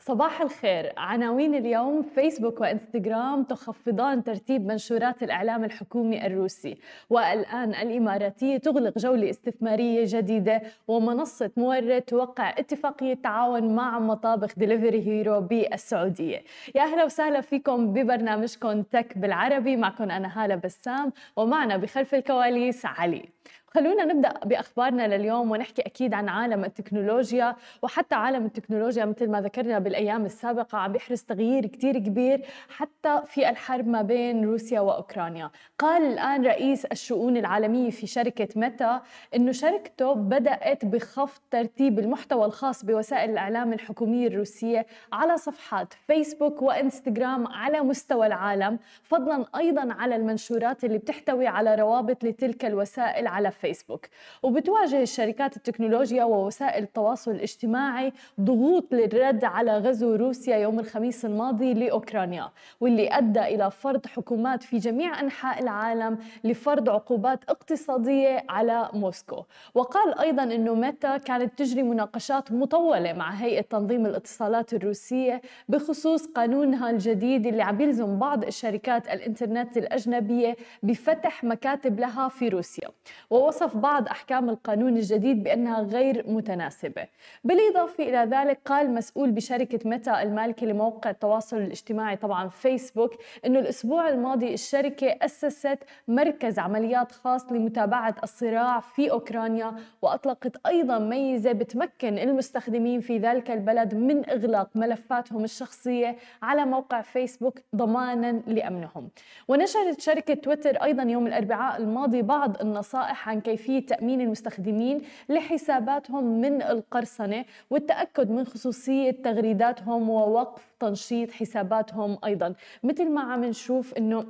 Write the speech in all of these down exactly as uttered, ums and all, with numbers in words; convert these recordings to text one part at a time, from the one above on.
صباح الخير. عناوين اليوم: فيسبوك وإنستغرام تخفضان ترتيب منشورات الإعلام الحكومي الروسي، والآن الإماراتية تغلق جولة استثمارية جديدة، ومنصة مورد توقع اتفاقية تعاون مع مطابخ دليفري هيرو بالسعودية. يا أهلا وسهلا فيكم ببرنامجكم تك بالعربي، معكم أنا هالة بسام، ومعنا بخلف الكواليس علي. خلونا نبدأ بأخبارنا لليوم ونحكي أكيد عن عالم التكنولوجيا، وحتى عالم التكنولوجيا مثل ما ذكرنا بالأيام السابقة عم بيحرز تغيير كتير كبير حتى في الحرب ما بين روسيا وأوكرانيا. قال الآن رئيس الشؤون العالمية في شركة ميتا إنه شركته بدأت بخفض ترتيب المحتوى الخاص بوسائل الإعلام الحكومية الروسية على صفحات فيسبوك وإنستغرام على مستوى العالم، فضلا أيضا على المنشورات اللي بتحتوي على روابط لتلك الوسائل على فيسبوك. وبتواجه الشركات التكنولوجيا ووسائل التواصل الاجتماعي ضغوط للرد على غزو روسيا يوم الخميس الماضي لأوكرانيا، واللي أدى إلى فرض حكومات في جميع أنحاء العالم لفرض عقوبات اقتصادية على موسكو. وقال أيضا أنه ميتا كانت تجري مناقشات مطولة مع هيئة تنظيم الاتصالات الروسية بخصوص قانونها الجديد اللي عم يلزم بعض الشركات الإنترنت الأجنبية بفتح مكاتب لها في روسيا، ووصف بعض أحكام القانون الجديد بأنها غير متناسبة. بالإضافة إلى ذلك قال مسؤول بشركة ميتا المالكة لموقع التواصل الاجتماعي طبعا فيسبوك إنه الأسبوع الماضي الشركة أسست مركز عمليات خاص لمتابعة الصراع في أوكرانيا، وأطلقت أيضا ميزة بتمكن المستخدمين في ذلك البلد من إغلاق ملفاتهم الشخصية على موقع فيسبوك ضمانا لأمنهم. ونشرت شركة تويتر أيضا يوم الأربعاء الماضي بعض النصائح عن كيفية تأمين المستخدمين لحساباتهم من القرصنة والتأكد من خصوصية تغريداتهم ووقف تنشيط حساباتهم. أيضا مثل ما عم نشوف إنه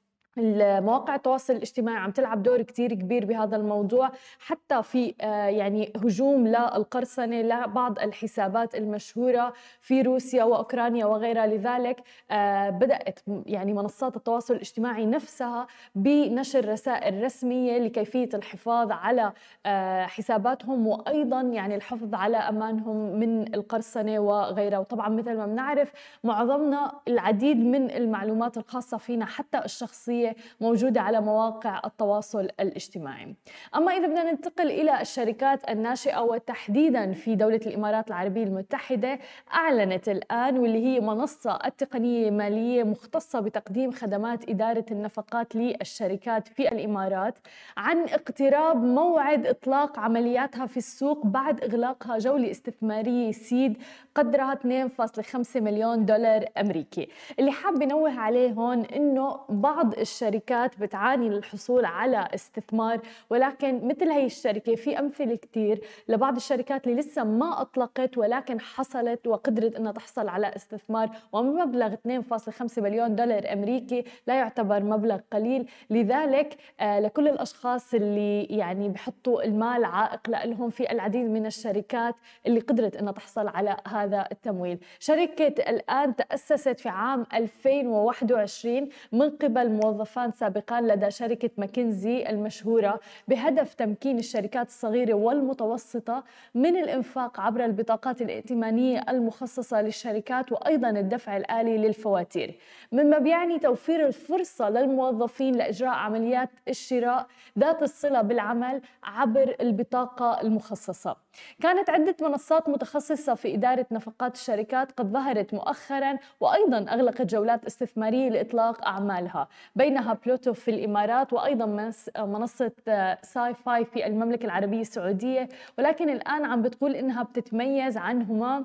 المواقع التواصل الاجتماعي عم تلعب دور كتير كبير بهذا الموضوع، حتى في آه يعني هجوم للقرصنة لبعض الحسابات المشهورة في روسيا وأوكرانيا وغيرها. لذلك آه بدأت يعني منصات التواصل الاجتماعي نفسها بنشر رسائل رسمية لكيفية الحفاظ على آه حساباتهم، وأيضا يعني الحفظ على أمانهم من القرصنة وغيرها. وطبعا مثل ما بنعرف معظمنا العديد من المعلومات الخاصة فينا حتى الشخصية موجودة على مواقع التواصل الاجتماعي. أما إذا بدنا ننتقل إلى الشركات الناشئة وتحديدا في دولة الإمارات العربية المتحدة، أعلنت الآن واللي هي منصة التقنية مالية مختصة بتقديم خدمات إدارة النفقات للشركات في الإمارات عن اقتراب موعد إطلاق عملياتها في السوق بعد إغلاقها جولة استثمارية سيد قدرها اثنين فاصلة خمسة مليون دولار أمريكي. اللي حاب نوه عليه هون إنه بعض الشركات بتعاني للحصول على استثمار، ولكن مثل هي الشركة في أمثلة كتير لبعض الشركات اللي لسه ما أطلقت ولكن حصلت وقدرت أنها تحصل على استثمار، ومبلغ اثنين فاصلة خمسة مليون دولار أمريكي لا يعتبر مبلغ قليل. لذلك آه لكل الأشخاص اللي يعني بحطوا المال عائق لهم في العديد من الشركات اللي قدرت أنها تحصل على هذا التمويل. شركة الآن تأسست في عام ألفين وواحد وعشرين من قبل موظفان سابقان لدى شركة ماكنزي المشهورة بهدف تمكين الشركات الصغيرة والمتوسطة من الإنفاق عبر البطاقات الائتمانية المخصصة للشركات، وأيضا الدفع الآلي للفواتير، مما بيعني توفير الفرصة للموظفين لإجراء عمليات الشراء ذات الصلة بالعمل عبر البطاقة المخصصة. كانت عدة منصات متخصصة في إدارة نفقات الشركات قد ظهرت مؤخرا، وأيضا أغلقت جولات استثمارية لإطلاق أعمالها، بينها بلوتو في الإمارات وأيضا منصة ساي فاي في المملكة العربية السعودية. ولكن الآن عم بتقول إنها بتتميز عنهما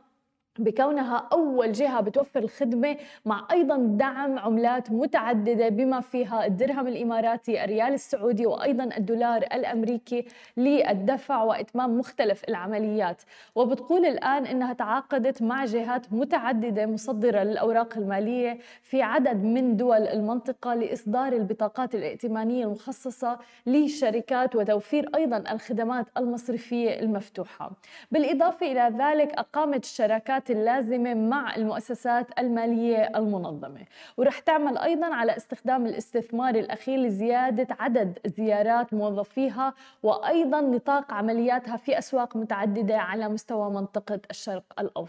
بكونها أول جهة بتوفر الخدمة مع أيضا دعم عملات متعددة بما فيها الدرهم الإماراتي، الريال السعودي، وأيضا الدولار الأمريكي للدفع وإتمام مختلف العمليات. وبتقول الآن إنها تعاقدت مع جهات متعددة مصدرة للأوراق المالية في عدد من دول المنطقة لإصدار البطاقات الائتمانية المخصصة للشركات وتوفير أيضا الخدمات المصرفية المفتوحة. بالإضافة إلى ذلك أقامت الشراكات اللازمة مع المؤسسات المالية المنظمة، ورح تعمل أيضاً على استخدام الاستثمار الأخير لزيادة عدد زيارات موظفيها وأيضاً نطاق عملياتها في أسواق متعددة على مستوى منطقة الشرق الأوسط.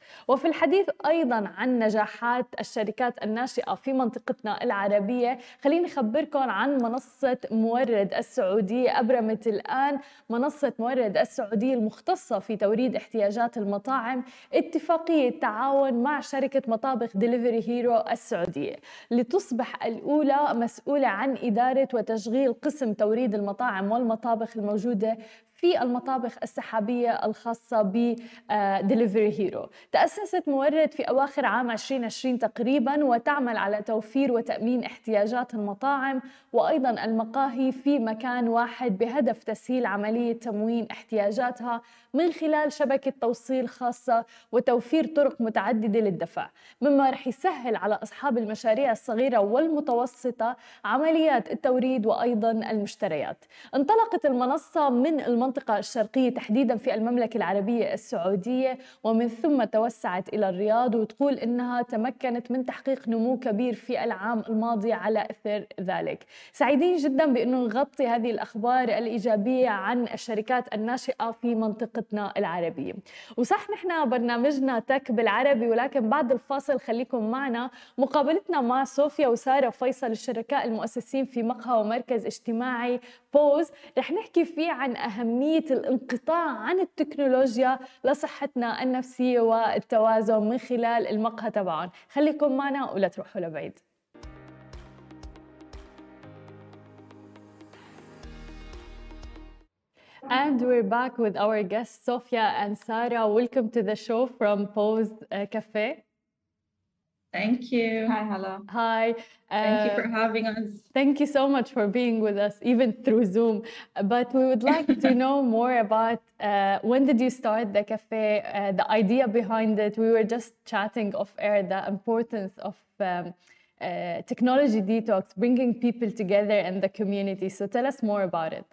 وفي الحديث أيضاً عن نجاحات الشركات الناشئة في منطقتنا العربية، خليني أخبركم عن منصة مورد السعودية. أبرمت الآن منصة مورد السعودية المختصة في توريد احتياجات المطاعم اتفاقية تعاون مع شركة مطابخ ديليفري هيرو السعودية، لتصبح الأولى مسؤولة عن إدارة وتشغيل قسم توريد المطاعم والمطابخ الموجودة في المطابخ السحابية الخاصة بديليفري هيرو. تأسست مورد في أواخر عام عشرين عشرين تقريباً، وتعمل على توفير وتأمين احتياجات المطاعم وأيضاً المقاهي في مكان واحد، بهدف تسهيل عملية تموين احتياجاتها من خلال شبكة توصيل خاصة وتوفير طرق متعددة للدفع، مما رح يسهل على أصحاب المشاريع الصغيرة والمتوسطة عمليات التوريد وأيضاً المشتريات. انطلقت المنصة من المنطقة الشرقية تحديداً في المملكة العربية السعودية، ومن ثم توسعت إلى الرياض، وتقول إنها تمكنت من تحقيق نمو كبير في العام الماضي على إثر ذلك. سعيدين جداً بأنه نغطي هذه الأخبار الإيجابية عن الشركات الناشئة في منطقتنا العربية. وصح نحن برنامجنا تك بالعربي، ولكن بعد الفاصل خليكم معنا. مقابلتنا مع صوفيا وسارة فيصل، الشركاء المؤسسين في مقهى ومركز اجتماعي بوز، رح نحكي فيه عن أهمية الانقطاع عن التكنولوجيا لصحتنا النفسية والتوازن من خلال المقهى تبعهم. خليكم معنا ولا تروحوا لبعيد. And we're back with our guests, Sofia and Sarah. Welcome to the show from Pose uh, Cafe. Thank you. Hi, hello. Hi. Uh, thank you for having us. Thank you so much for being with us, even through Zoom. But we would like to know more about uh, when did you start the cafe, uh, the idea behind it. We were just chatting off air, the importance of um, uh, technology detox, bringing people together in the community. So tell us more about it.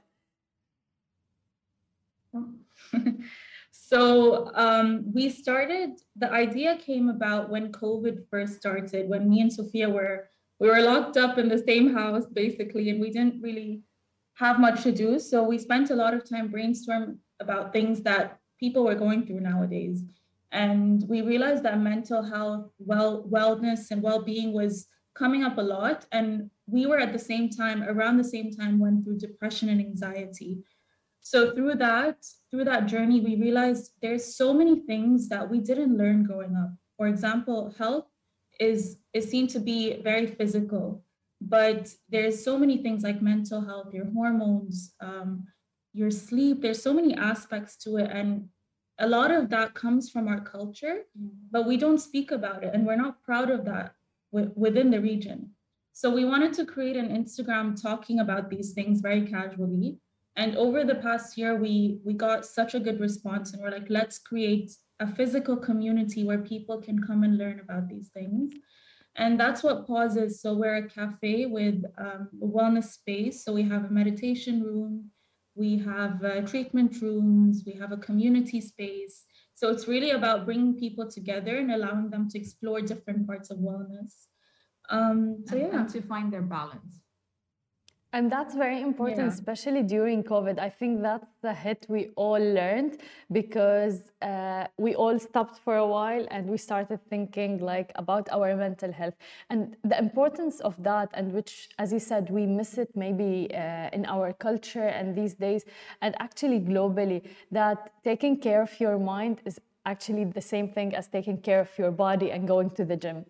So um, we started, the idea came about when COVID first started, when me and Sophia were, we were locked up in the same house basically, and we didn't really have much to do. So we spent a lot of time brainstorming about things that people were going through nowadays. And we realized that mental health, well, wellness and well-being was coming up a lot. And we were at the same time, around the same time, went through depression and anxiety. So through that, through that journey, we realized there's so many things that we didn't learn growing up. For example, health is, is seen to be very physical, but there's so many things like mental health, your hormones, um, your sleep, there's so many aspects to it. And a lot of that comes from our culture, but we don't speak about it. And we're not proud of that w- within the region. So we wanted to create an Instagram talking about these things very casually. And over the past year, we we got such a good response, and we're like, let's create a physical community where people can come and learn about these things. And that's what Pause is. So we're a cafe with um, a wellness space. So we have a meditation room, we have uh, treatment rooms, we have a community space. So it's really about bringing people together and allowing them to explore different parts of wellness. Um, so and, yeah, and to find their balance. And that's very important, Yeah. especially during COVID. I think that's the hit we all learned, because uh, we all stopped for a while and we started thinking like about our mental health and the importance of that, and which, as you said, we miss it maybe uh, in our culture and these days, and actually globally, that taking care of your mind is actually the same thing as taking care of your body and going to the gym.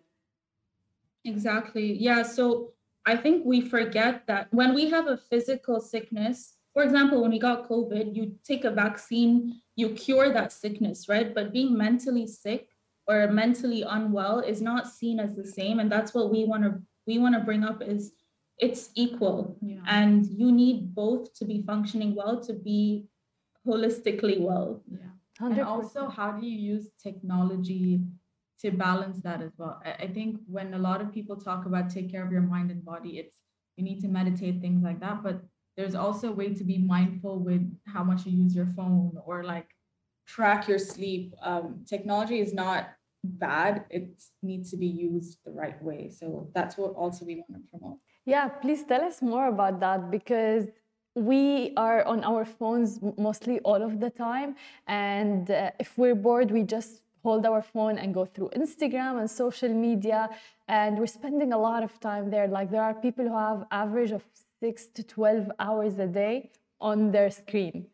Exactly. Yeah. So I think we forget that when we have a physical sickness, for example, when we got COVID, you take a vaccine, you cure that sickness, right? But being mentally sick or mentally unwell is not seen as the same. And that's what we want to we want to bring up is it's equal. Yeah. And you need both to be functioning well, to be holistically well. Yeah. one hundred percent. And also, how do you use technology to balance that as well? I I think when a lot of people talk about take care of your mind and body, it's you need to meditate, things like that. But there's also a way to be mindful with how much you use your phone or like track your sleep. Um, technology is not bad. It needs to be used the right way. So that's what also we want to promote. Yeah, please tell us more about that, because we are on our phones mostly all of the time. And uh, if we're bored, we just hold our phone and go through Instagram and social media, and we're spending a lot of time there. Like there are people who have average of six to twelve hours a day on their screen.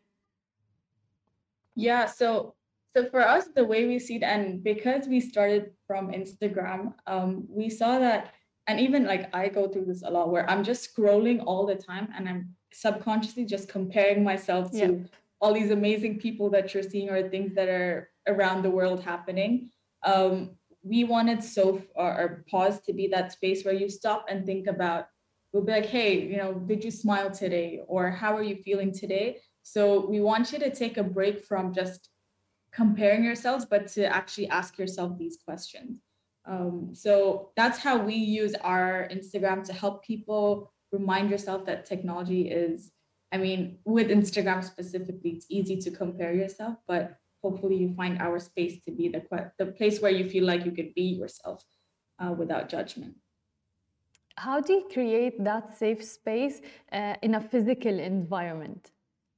Yeah, so so for us, the way we see it, and because we started from Instagram, um, we saw that, and even like I go through this a lot where I'm just scrolling all the time and I'm subconsciously just comparing myself to Yep. all these amazing people that you're seeing or things that are around the world happening. Um, we wanted so or, or pause to be that space where you stop and think about, we'll be like, hey, you know, did you smile today? Or how are you feeling today? So we want you to take a break from just comparing yourselves, but to actually ask yourself these questions. Um, so that's how we use our Instagram to help people remind yourself that technology is, I mean, with Instagram specifically, it's easy to compare yourself, but hopefully you find our space to be the, the place where you feel like you could be yourself uh, without judgment. How do you create that safe space uh, in a physical environment?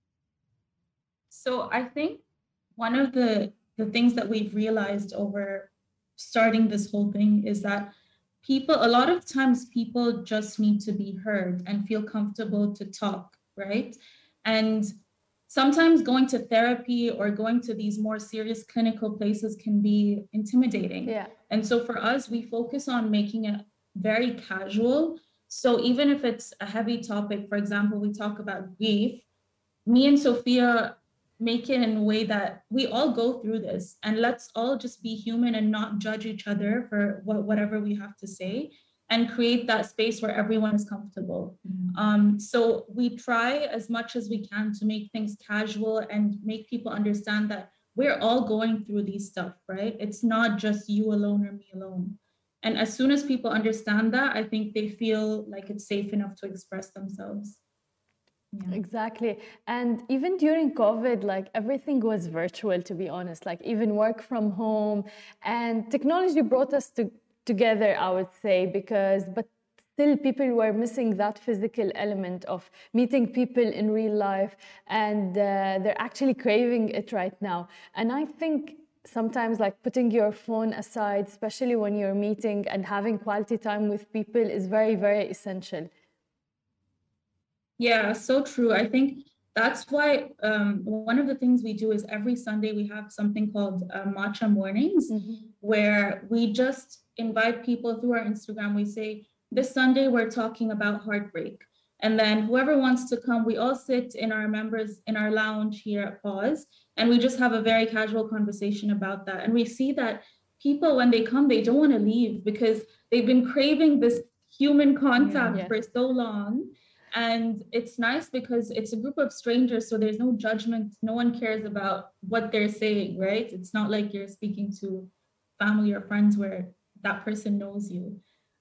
So I think one of the, the things that we've realized over starting this whole thing is that people, a lot of times people just need to be heard and feel comfortable to talk, right? And sometimes going to therapy or going to these more serious clinical places can be intimidating. Yeah. And so for us, we focus on making it very casual. So even if it's a heavy topic, for example, we talk about grief, me and Sophia make it in a way that we all go through this, and let's all just be human and not judge each other for what, whatever we have to say, and create that space where everyone is comfortable. Mm-hmm. Um, so we try as much as we can to make things casual and make people understand that we're all going through these stuff, right? It's not just you alone or me alone. And as soon as people understand that, I think they feel like it's safe enough to express themselves. Yeah. Exactly. And even during COVID, like everything was virtual, to be honest, like even work from home, and technology brought us to, together, I would say, because, but still people were missing that physical element of meeting people in real life, and uh, they're actually craving it right now. And I think sometimes like putting your phone aside, especially when you're meeting and having quality time with people, is very, very essential. Yeah, so true. I think that's why um, one of the things we do is every Sunday we have something called uh, Matcha Mornings, mm-hmm. where we just invite people through our Instagram. We say, this Sunday we're talking about heartbreak. And then whoever wants to come, we all sit in our members, in our lounge here at Pause, and we just have a very casual conversation about that. And we see that people, when they come, they don't want to leave because they've been craving this human contact yeah, yes. for so long. And it's nice because it's a group of strangers, so there's no judgment. No one cares about what they're saying, right? It's not like you're speaking to family or friends where that person knows you.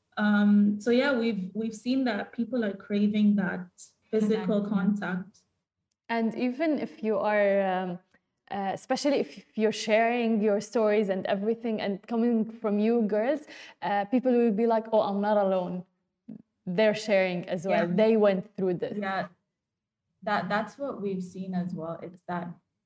Um, so yeah, we've we've seen that people are craving that physical contact. And even if you are, um, uh, especially if you're sharing your stories and everything, and coming from you girls, uh, people will be like, "Oh, I'm not alone." They're sharing as well. Yeah. They went through this. Yeah, that that's what we've seen as well. It's that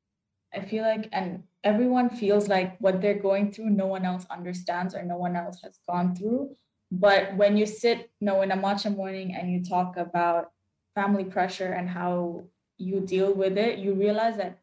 I feel like, and everyone feels like what they're going through, no one else understands or no one else has gone through. But when you sit, you know, in a matcha morning and you talk about family pressure and how you deal with it, you realize that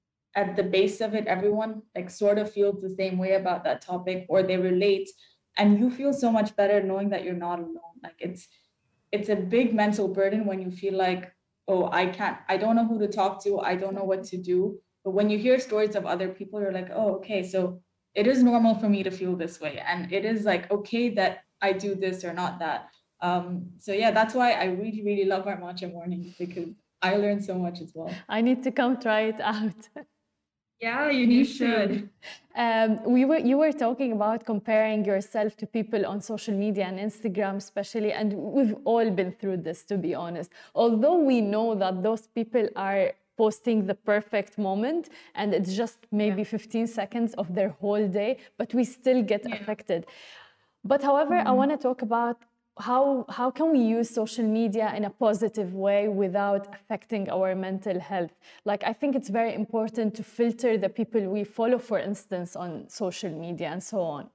at the base of it, everyone like sort of feels the same way about that topic, or they relate, and you feel so much better knowing that you're not alone. Like it's it's a big mental burden when you feel like, oh, I can't, I don't know who to talk to, I don't know what to do. But when you hear stories of other people, you're like, oh, okay, so it is normal for me to feel this way, and it is like okay that I do this or not that. Um, so yeah, that's why I really, really love our matcha mornings, because I learned so much as well. I need to come try it out. Yeah, you, you should. Um, we were you were talking about comparing yourself to people on social media and Instagram especially, and we've all been through this, to be honest. Although we know that those people are posting the perfect moment and it's just maybe yeah. fifteen seconds of their whole day, but we still get yeah. affected. But however, mm-hmm. I want to talk about how how can we use social media in a positive way without affecting our mental health? Like, I think it's very important to filter the people we follow, for instance, on social media and so on.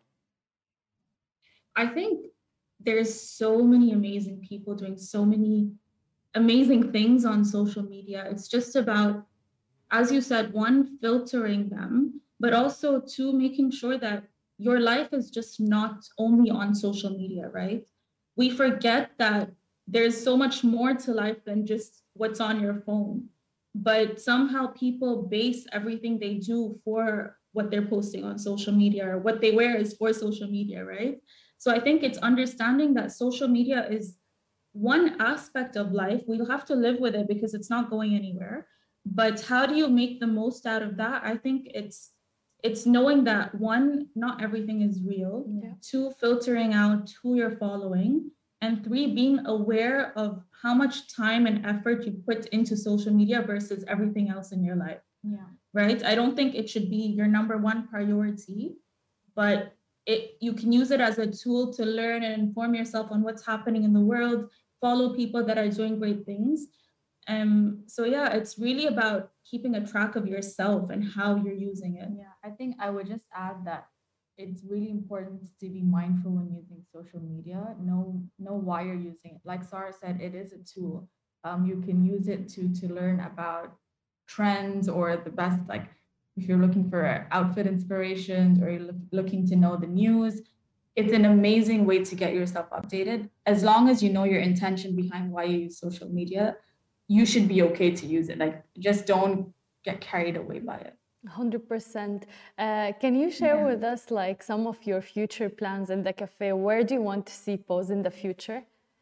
I think there's so many amazing people doing so many amazing things on social media. It's just about, as you said, one, filtering them, but also two, making sure that your life is just not only on social media, right? We forget that there's so much more to life than just what's on your phone. But somehow people base everything they do for what they're posting on social media, or what they wear is for social media, right? So I think it's understanding that social media is one aspect of life. We'll have to live with it because it's not going anywhere. But how do you make the most out of that? I think it's it's knowing that, one, not everything is real. Yeah. Two, filtering out who you're following. And three, being aware of how much time and effort you put into social media versus everything else in your life. Yeah. Right? I don't think it should be your number one priority, but it you can use it as a tool to learn and inform yourself on what's happening in the world, follow people that are doing great things. Um, so yeah, it's really about keeping a track of yourself and how you're using it. Yeah, I think I would just add that it's really important to be mindful when using social media. Know know why you're using it. Like Sarah said, it is a tool. Um, you can use it to to learn about trends, or the best, like if you're looking for outfit inspirations, or you're look, looking to know the news. It's an amazing way to get yourself updated. As long as you know your intention behind why you use social media, you should be okay to use it. Like, just don't get carried away by it. one hundred percent. Uh, can you share Yeah. with us like some of your future plans in the cafe? Where do you want to see Pose in the future?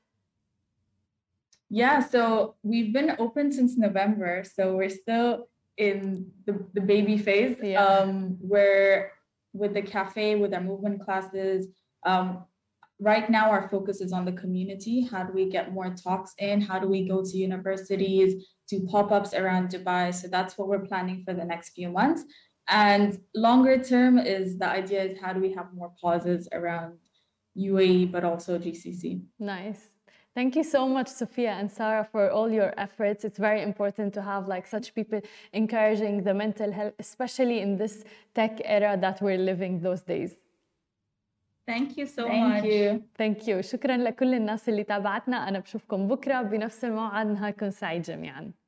Yeah, so we've been open since November, so we're still in the, the baby phase. Yeah. Um, we're with the cafe, with our movement classes. Um, right now, our focus is on the community. How do we get more talks in? How do we go to universities, do pop-ups around Dubai? So that's what we're planning for the next few months. And longer term is the idea is, how do we have more pauses around U A E, but also G C C? Nice. Thank you so much, Sophia and Sarah, for all your efforts. It's very important to have like such people encouraging the mental health, especially in this tech era that we're living those days. Thank you so Thank much. you. Thank you. شكرا لكل الناس اللي تابعتنا. أنا بشوفكم بكرة بنفس الموعد. نهاركم سعيد جميعاً.